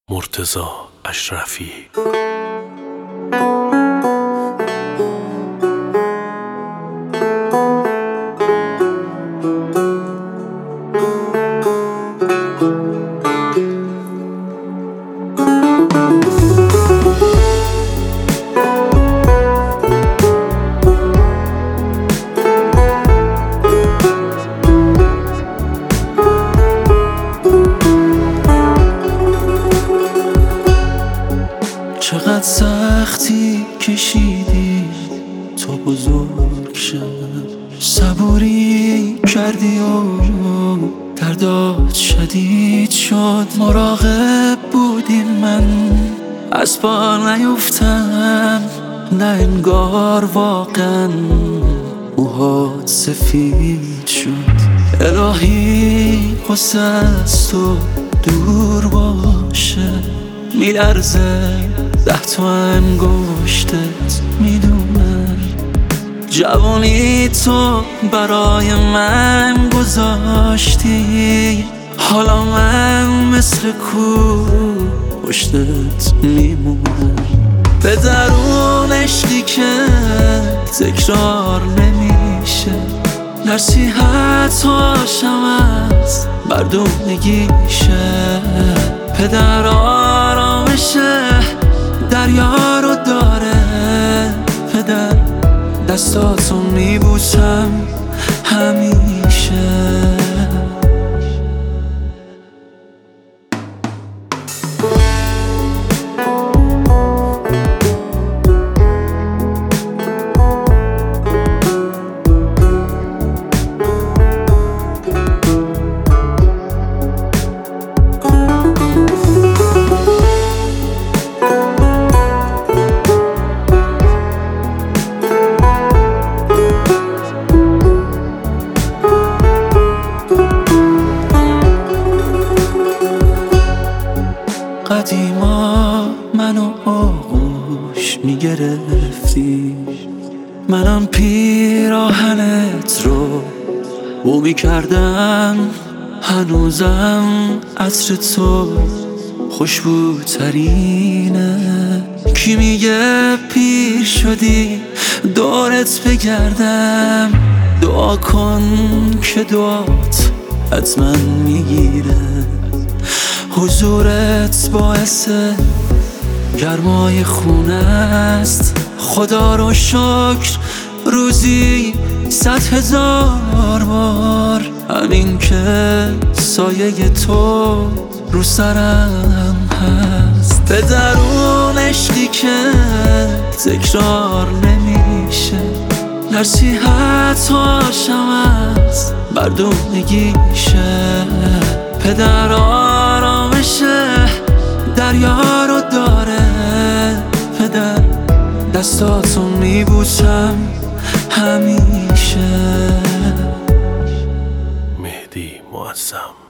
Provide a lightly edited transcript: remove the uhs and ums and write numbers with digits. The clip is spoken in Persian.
مرتضی اشرفی. چقدر سختی کشیدی تا بزرگ شم، صبوری کردی و دردات شدید شد. مراقب بودی من از پا نیفتم، نه انگار واقعا موهات سفید شد. الهی قصه از تو دور باشه، میلرزه 10 تا انگشتت میدونم. جوانی تو برای من گذاشتی، حالا من مثل کو پشتت میمونم. به درون عشقی که تکرار نمیشه، نصیحت‌هاشم از مردونگیشه. پدر آرامشه دریا رو داره، پدر دستاتو میبوسم همیشه. قدیما منو آغوش میگرفتی، منم پیراهنت رو بو میکردم. هنوزم عطر تو خوشبوترینه. کی میگه پیر شدی دورت بگردم؟ دعا کن که دعات حتما میگیره. حضورت باعث گرمای خونه است. خدا رو شکر روزی 100,000 بار، همین که سایه تو رو سرم هست. به درون عشقی که تکرار نمیشه، نصیحت‌هاشم از مردونگیشه. پدر آرامشه دریا رو داره، پدر دستاتو میبوسم همیشه. مهدی معظم.